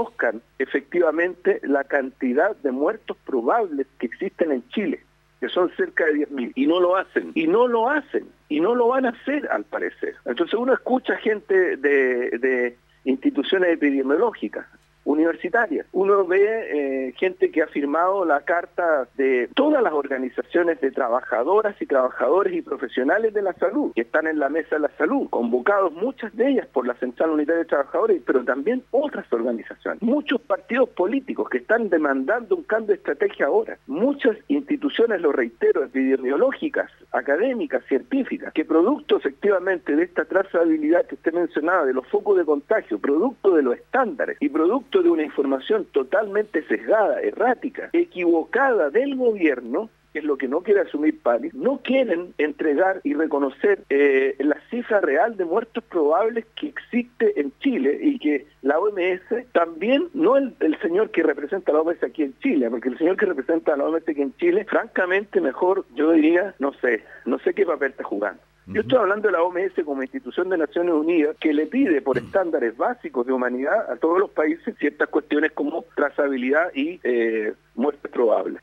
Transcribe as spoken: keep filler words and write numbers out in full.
reconozcan efectivamente la cantidad de muertos probables que existen en Chile, que son cerca de diez mil, y no lo hacen, y no lo hacen, y no lo van a hacer al parecer. Entonces uno escucha gente de, de instituciones epidemiológicas, universitarias. Uno ve eh, gente que ha firmado la carta de todas las organizaciones de trabajadoras y trabajadores y profesionales de la salud, que están en la mesa de la salud, convocados muchas de ellas por la Central Unitaria de Trabajadores, pero también otras organizaciones. Muchos partidos políticos que están demandando un cambio de estrategia ahora. Muchas instituciones, lo reitero, epidemiológicas, académicas, científicas, que producto efectivamente de esta trazabilidad que usted mencionaba, de los focos de contagio, producto de los estándares y producto de una información totalmente sesgada, errática, equivocada del gobierno, que es lo que no quiere asumir París, no quieren entregar y reconocer eh, la cifra real de muertos probables que existe en Chile y que la O M S también, no el, el señor que representa a la O M S aquí en Chile, porque el señor que representa a la O M S aquí en Chile, francamente mejor yo diría, no sé, no sé qué papel está jugando. Yo estoy hablando de la O M S como institución de Naciones Unidas que le pide por estándares básicos de humanidad a todos los países ciertas cuestiones como trazabilidad y eh, muertes probables.